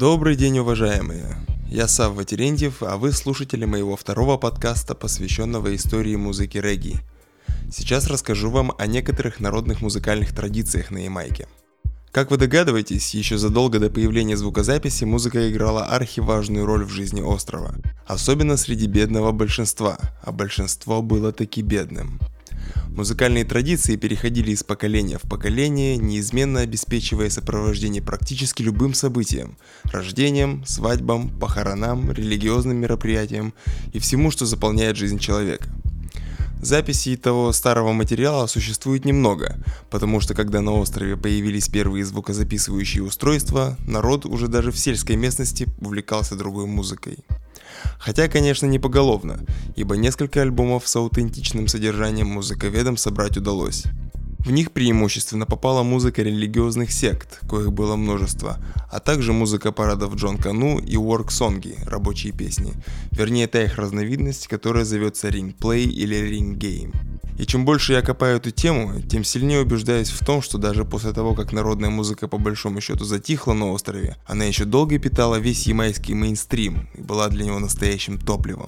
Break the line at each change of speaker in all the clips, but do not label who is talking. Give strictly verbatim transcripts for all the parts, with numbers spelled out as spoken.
Добрый день, уважаемые! Я Савва Терентьев, а вы слушатели моего второго подкаста, посвященного истории музыки регги. Сейчас расскажу вам о некоторых народных музыкальных традициях на Ямайке. Как вы догадываетесь, еще задолго до появления звукозаписи музыка играла архиважную роль в жизни острова, особенно среди бедного большинства, а большинство было таки бедным. Музыкальные традиции переходили из поколения в поколение, неизменно обеспечивая сопровождение практически любым событиям – рождением, свадьбам, похоронам, религиозным мероприятиям и всему, что заполняет жизнь человека. Записей того старого материала существует немного, потому что когда на острове появились первые звукозаписывающие устройства, народ уже даже в сельской местности увлекался другой музыкой. Хотя, конечно, не поголовно, ибо несколько альбомов с аутентичным содержанием музыковедам собрать удалось. В них преимущественно попала музыка религиозных сект, коих было множество, а также музыка парадов Джон Кану и work-сонги, рабочие песни. Вернее, та их разновидность, которая зовется ring-play или ring-game. И чем больше я копаю эту тему, тем сильнее убеждаюсь в том, что даже после того, как народная музыка по большому счету затихла на острове, она еще долго питала весь ямайский мейнстрим и была для него настоящим топливом.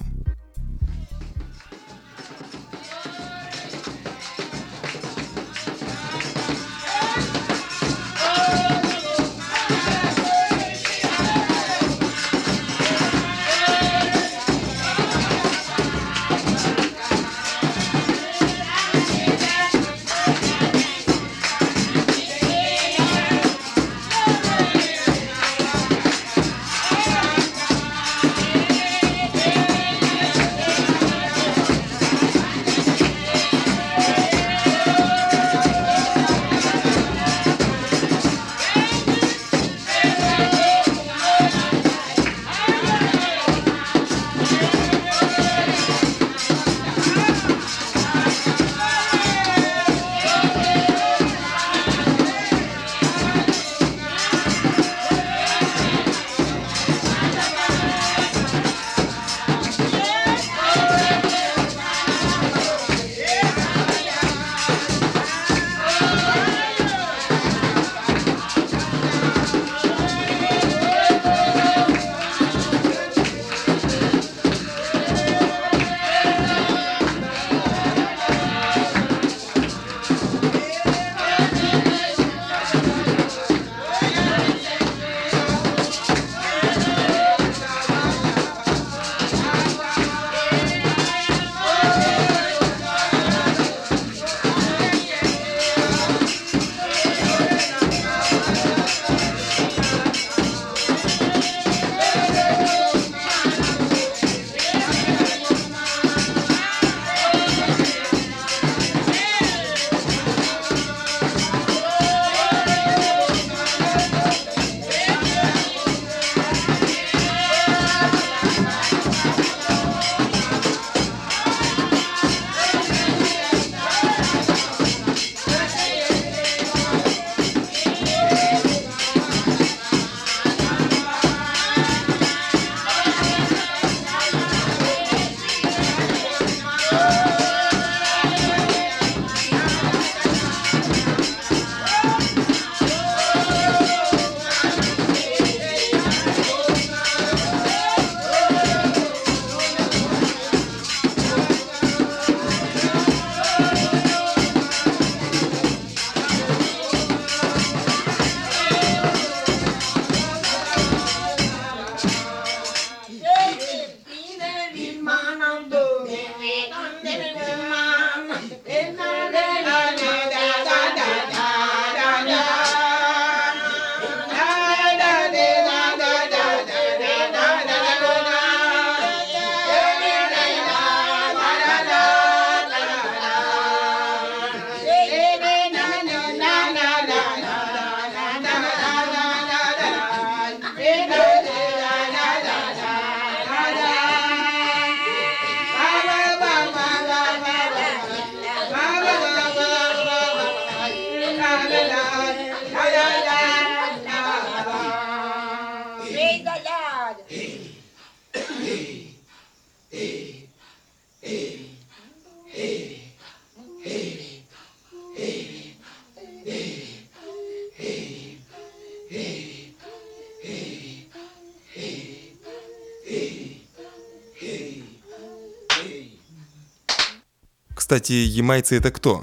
Кстати, ямайцы это кто?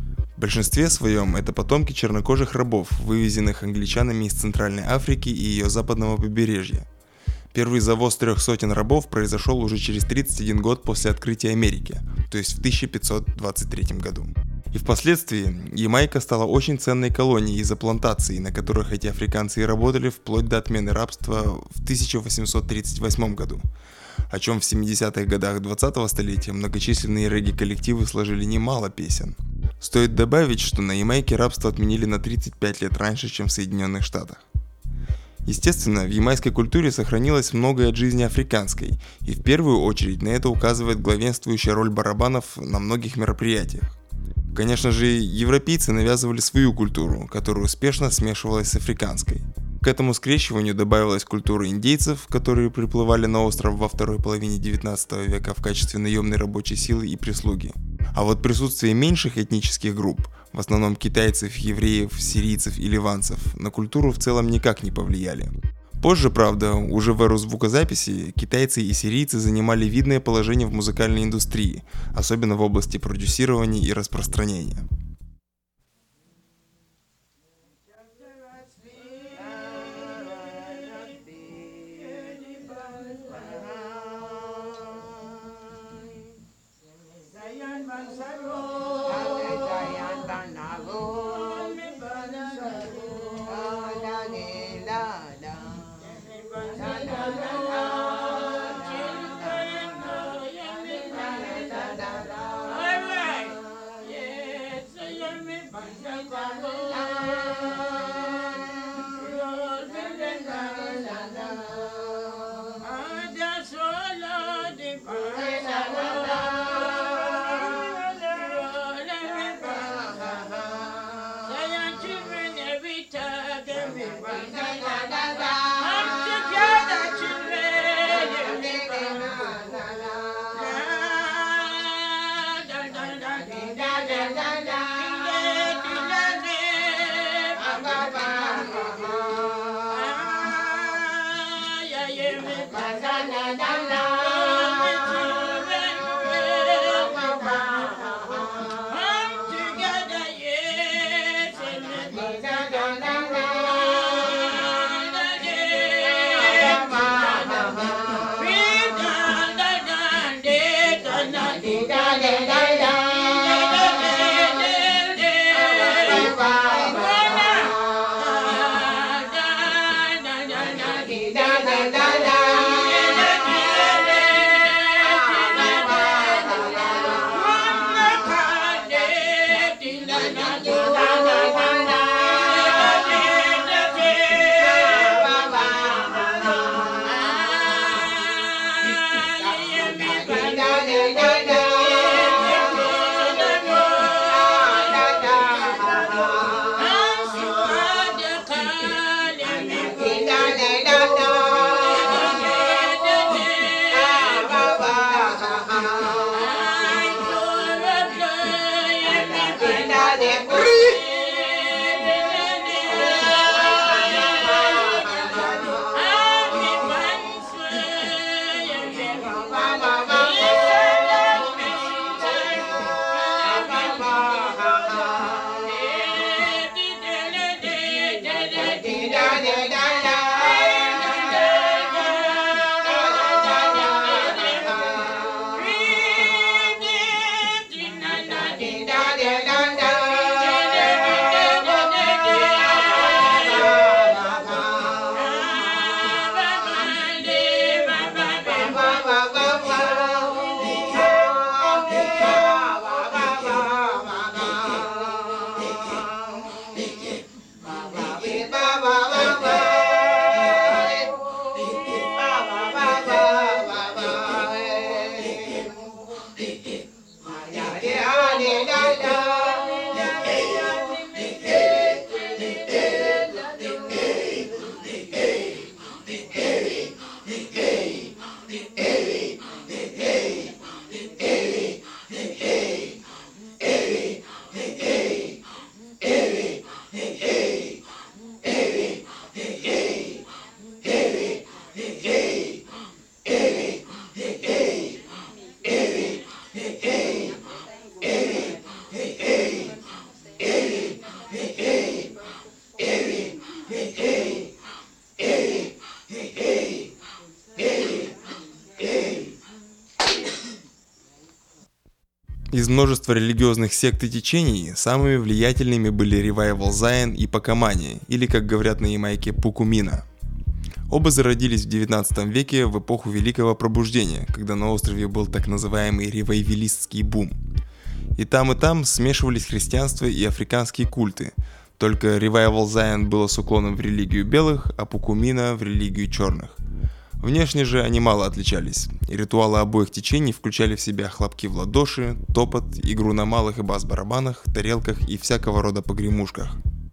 В большинстве своем это потомки чернокожих рабов, вывезенных англичанами из Центральной Африки и ее западного побережья. Первый завоз трех сотен рабов произошел уже через тридцать один год после открытия Америки, то есть в тысяча пятьсот двадцать третьем году. И впоследствии Ямайка стала очень ценной колонией из-за плантаций, на которых эти африканцы и работали вплоть до отмены рабства в тысяча восемьсот тридцать восьмом году, о чем в семидесятых годах двадцатого столетия многочисленные регги-коллективы сложили немало песен. Стоит добавить, что на Ямайке рабство отменили на тридцать пять лет раньше, чем в Соединенных Штатах. Естественно, в ямайской культуре сохранилось многое от жизни африканской, и в первую очередь на это указывает главенствующая роль барабанов на многих мероприятиях. Конечно же, европейцы навязывали свою культуру, которая успешно смешивалась с африканской. К этому скрещиванию добавилась культура индейцев, которые приплывали на остров во второй половине девятнадцатого века в качестве наемной рабочей силы и прислуги. А вот присутствие меньших этнических групп, в основном китайцев, евреев, сирийцев и ливанцев, на культуру в целом никак не повлияли. Позже, правда, уже в эру звукозаписи, китайцы и сирийцы занимали видное положение в музыкальной индустрии, особенно в области продюсирования и распространения.
Da da da
Из множества религиозных сект и течений самыми влиятельными были Revival Zion и Пакамани, или, как говорят на Ямайке, Пукумина. Оба зародились в девятнадцатом веке в эпоху Великого Пробуждения, когда на острове был так называемый ревайвалистский бум. И там, и там смешивались христианство и африканские культы, только Revival Zion было с уклоном в религию белых, а Пукумина в религию черных. Внешне же они мало отличались, и ритуалы обоих течений включали в себя хлопки в ладоши, топот, игру на малых и бас-барабанах, тарелках и всякого рода погремушках.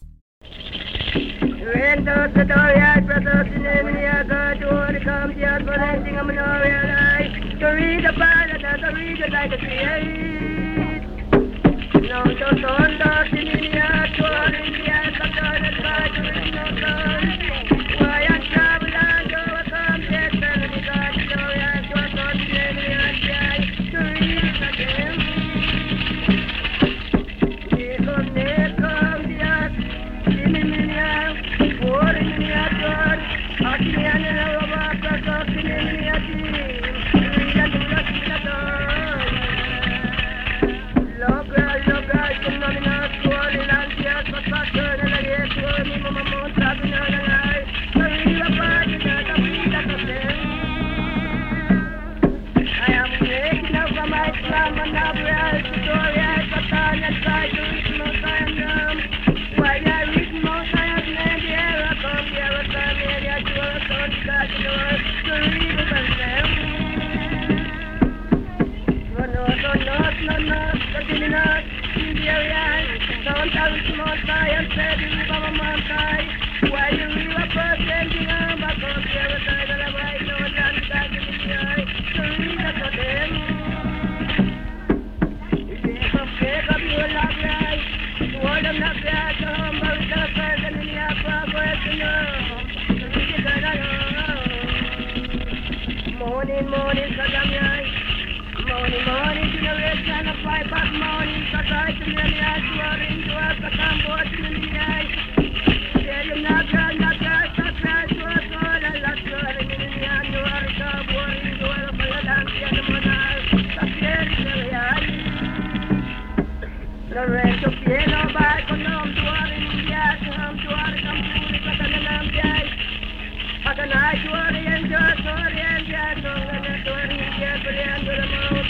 Morning, morning, cause I'm young. Morning, morning, generation of five back morning, cause I can really ask you all into us, cause I'm watching in the eye. Tell you not girl, not girl, stop right to us all, and last girl, and in the eye, you are a top warning, you are a full of dance, and the monarch, stop here, tell you I. The rest of you know, by come to our in the eye, come to our come to the cut and the lamp, yeah. I can I to our enjoy, sorry, and yeah, so I'm not doing it yet, but I'm going to move.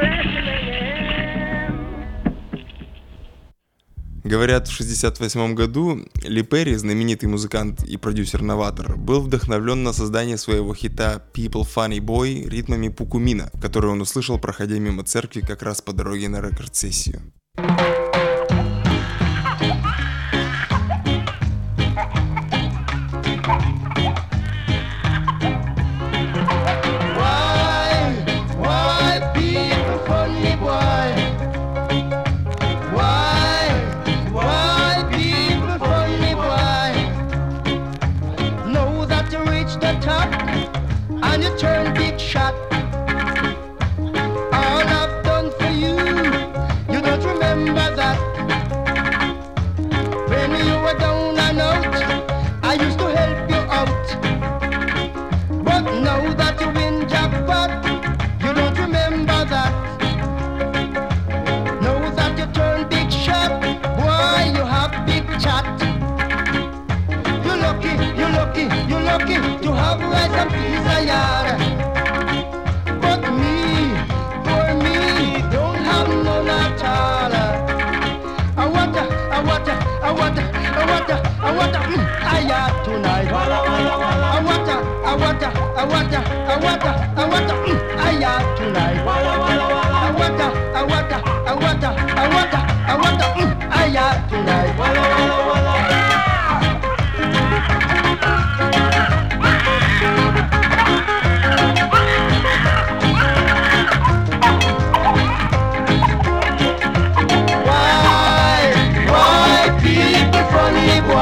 Говорят, в шестьдесят восьмом году Ли Перри, знаменитый музыкант и продюсер-новатор, был вдохновлен на создание своего хита «People Funny Boy» ритмами Пукумина, который он услышал, проходя мимо церкви как раз по дороге на рекорд-сессию.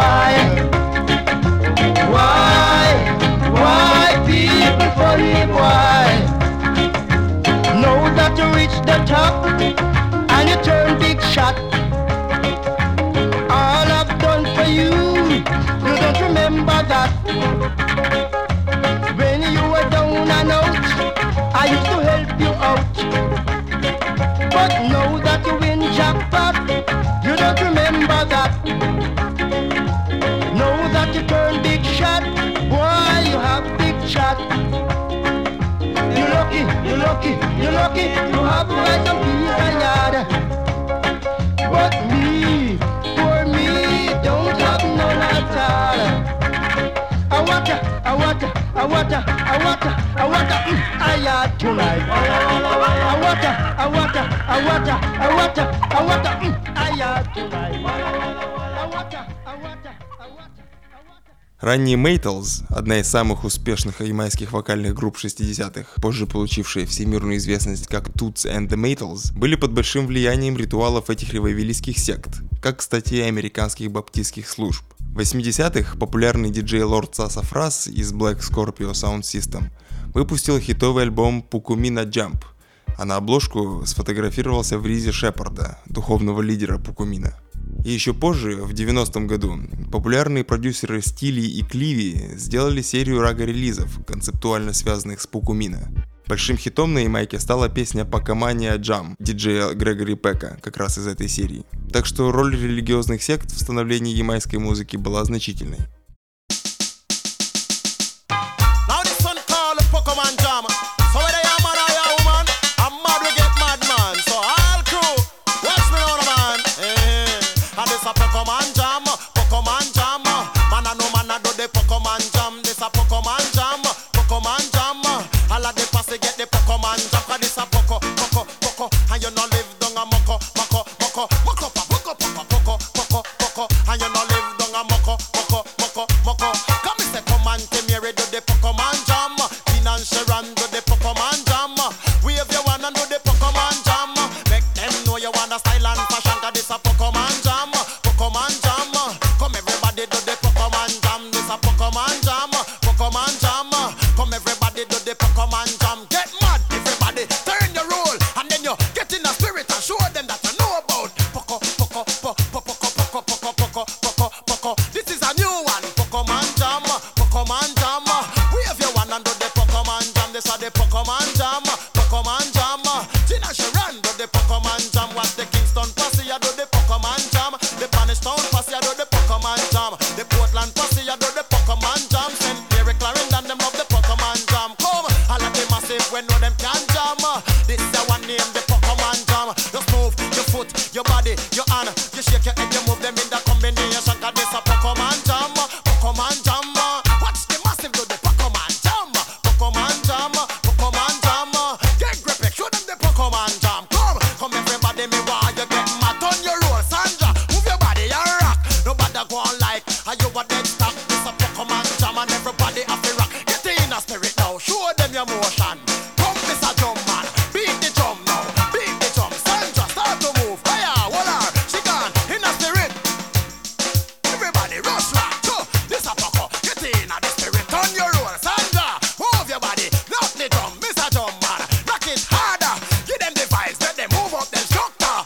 Why, why people funny boy?
lucky, you're lucky to have quite a piece of yard. But me, poor me, don't have none at all. I want ya, I want ya, I want ya, I want ya, I want ya, mm, I yard tonight. I want ya, I want ya, I want ya, I want ya, I want ya, mm, I yard tonight. I want ya, I want ya, I want ya.
Ранние Maytals, одна из самых успешных ямайских вокальных групп шестидесятых, позже получившие всемирную известность как Toots and the Maytals, были под большим влиянием ритуалов этих ревайвалистских сект, как, кстати, и американских баптистских служб. В восьмидесятых популярный диджей Lord Sassafras из Black Scorpio Sound System выпустил хитовый альбом Pukumina Jump, а на обложку сфотографировался в ризе Шепарда, духовного лидера Пукумина. И еще позже, в девяностом году, популярные продюсеры Стили и Кливи сделали серию рага-релизов, концептуально связанных с Пукумина. Большим хитом на Ямайке стала песня «Pacomania Jam» диджея Грегори Пека, как раз из этой серии. Так что роль религиозных сект в становлении ямайской музыки была значительной.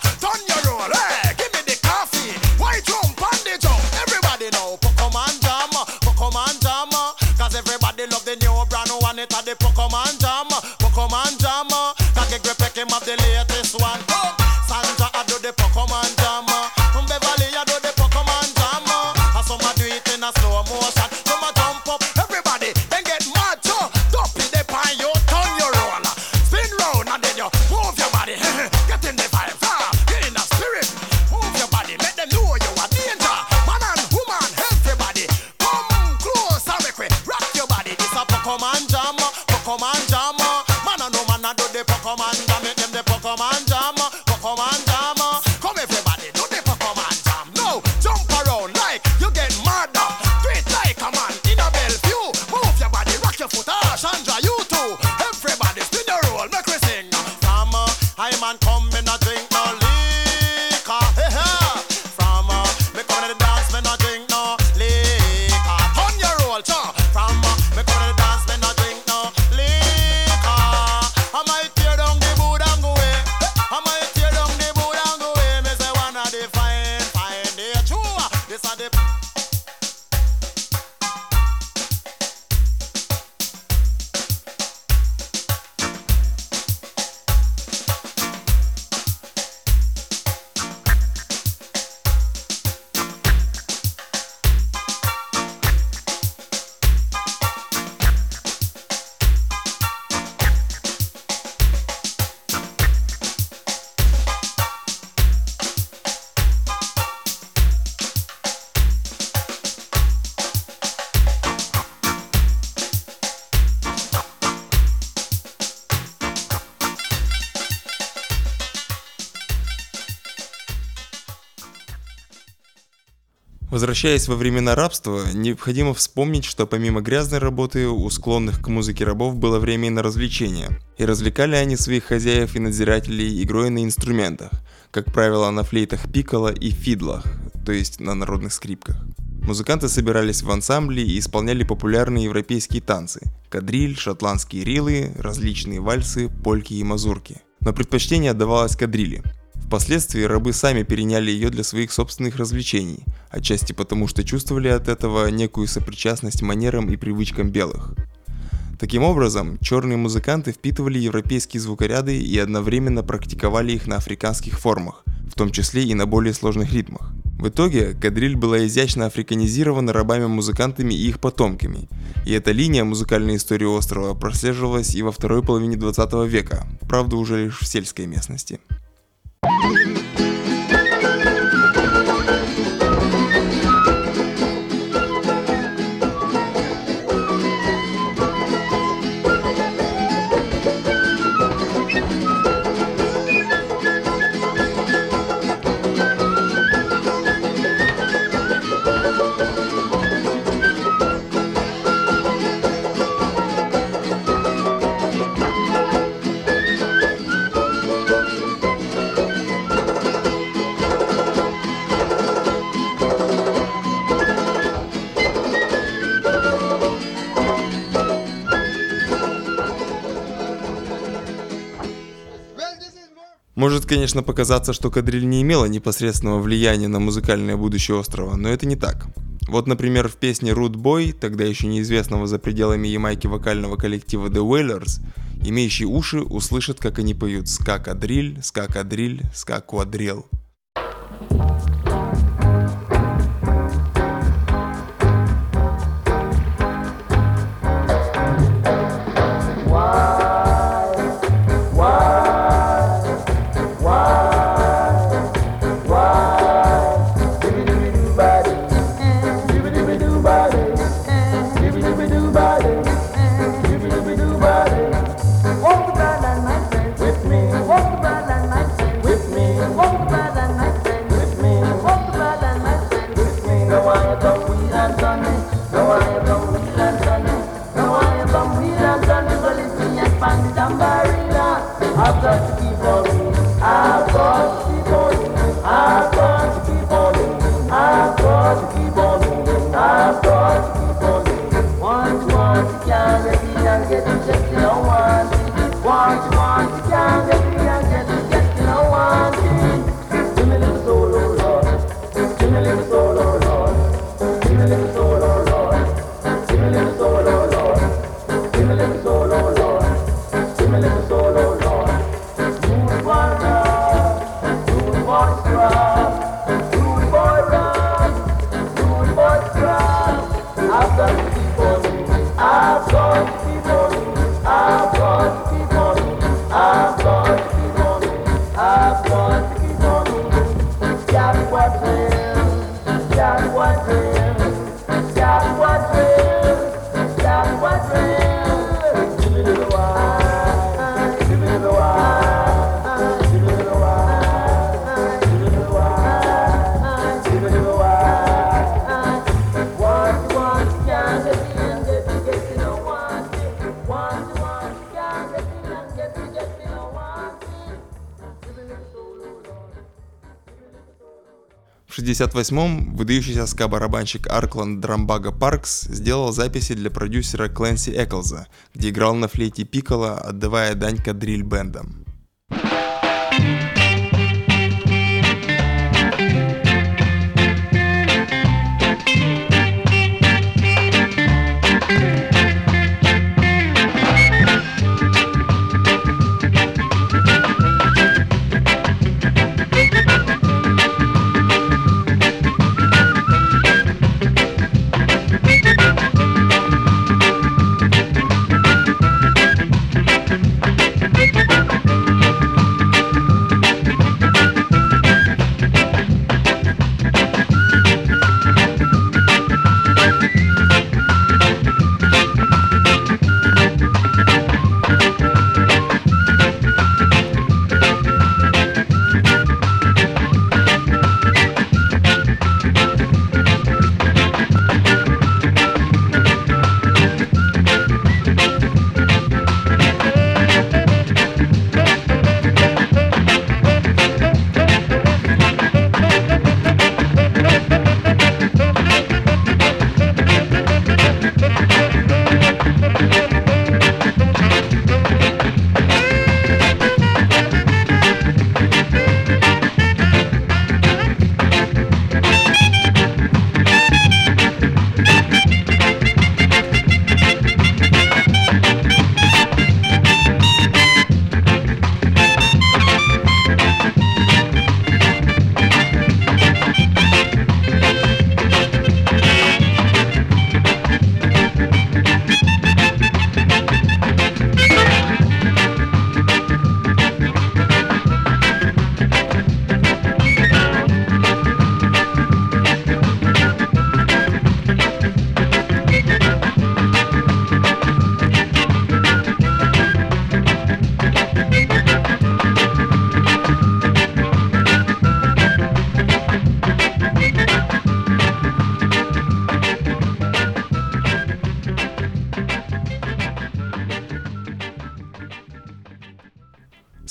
Everybody know Pokemon Jam.
Возвращаясь во времена рабства, необходимо вспомнить, что помимо грязной работы у склонных к музыке рабов было время и на развлечения, и развлекали они своих хозяев и надзирателей игрой на инструментах, как правило на флейтах пикколо и фидлах, то есть на народных скрипках. Музыканты собирались в ансамбли и исполняли популярные европейские танцы – кадриль, шотландские рилы, различные вальсы, польки и мазурки. Но предпочтение отдавалось кадрили. Впоследствии рабы сами переняли ее для своих собственных развлечений, отчасти потому, что чувствовали от этого некую сопричастность манерам и привычкам белых. Таким образом, черные музыканты впитывали европейские звукоряды и одновременно практиковали их на африканских формах, в том числе и на более сложных ритмах. В итоге, кадриль была изящно африканизирована рабами-музыкантами и их потомками, и эта линия музыкальной истории острова прослеживалась и во второй половине двадцатого века, правда уже лишь в сельской местности. Может, конечно, показаться, что кадриль не имела непосредственного влияния на музыкальное будущее острова, но это не так. Вот, например, в песне «Rude Boy», тогда еще неизвестного за пределами Ямайки вокального коллектива The Wailers, имеющие уши услышат, как они поют ска-кадриль, ска-кадриль, ска-квадрил. I've got to keep on moving. I've got to keep on moving. I've got to keep on moving. I've got to keep on moving. I've got to keep on moving. Want you want you can't get me and get me just you don't want it. Want you want you can't get me and get me just you don't want it. Give me a little soul, oh Lord. Give me a little soul, oh Lord. Give me a little soul, oh Lord. Give me a little soul, oh Lord. Give me a little soul, oh Lord. Give me a little soul, oh Lord. В шестьдесят восьмом выдающийся ска-барабанщик Аркланд Драмбага Паркс сделал записи для продюсера Клэнси Эклза, где играл на флейте пикколо, отдавая дань кадриль-бэндам.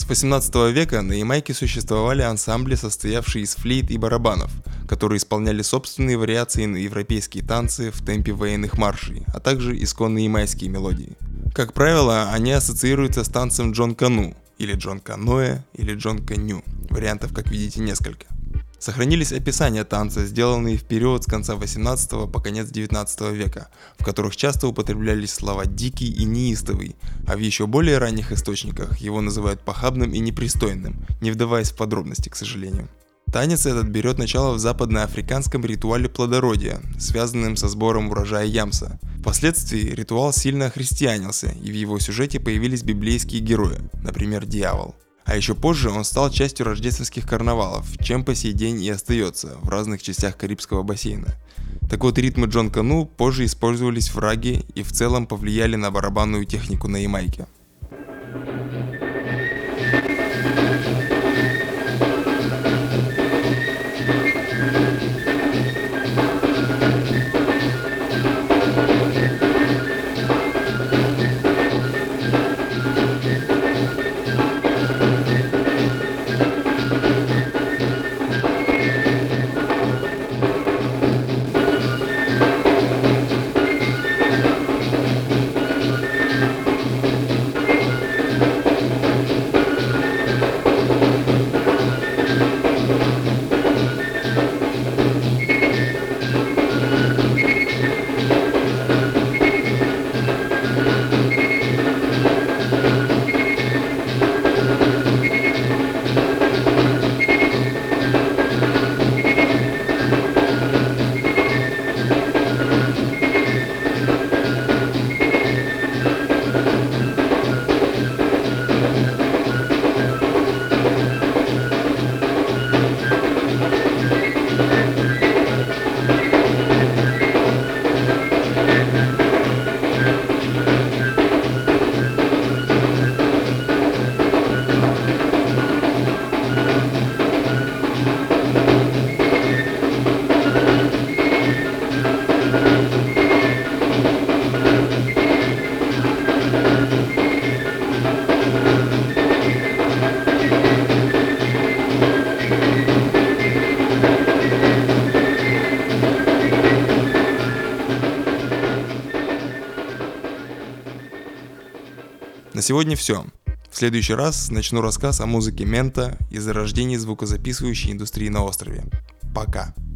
восемнадцатого века на Ямайке существовали ансамбли, состоявшие из флейт и барабанов, которые исполняли собственные вариации на европейские танцы в темпе военных маршей, а также исконные ямайские мелодии. Как правило, они ассоциируются с танцем Джон Кану, или Джон Каноэ, или Джон Каню. Вариантов, как видите, несколько. Сохранились описания танца, сделанные в период с конца восемнадцатого по конец девятнадцатого века, в которых часто употреблялись слова «дикий» и «неистовый», а в еще более ранних источниках его называют похабным и непристойным, не вдаваясь в подробности, к сожалению. Танец этот берет начало в западноафриканском ритуале плодородия, связанном со сбором урожая ямса. Впоследствии ритуал сильно охристианился, и в его сюжете появились библейские герои, например, дьявол. А еще позже он стал частью рождественских карнавалов, чем по сей день и остается в разных частях Карибского бассейна. Так вот, ритмы Джон Кану позже использовались в рагге и в целом повлияли на барабанную технику на Ямайке. На сегодня все. В следующий раз начну рассказ о музыке Мента и зарождении звукозаписывающей индустрии на острове. Пока.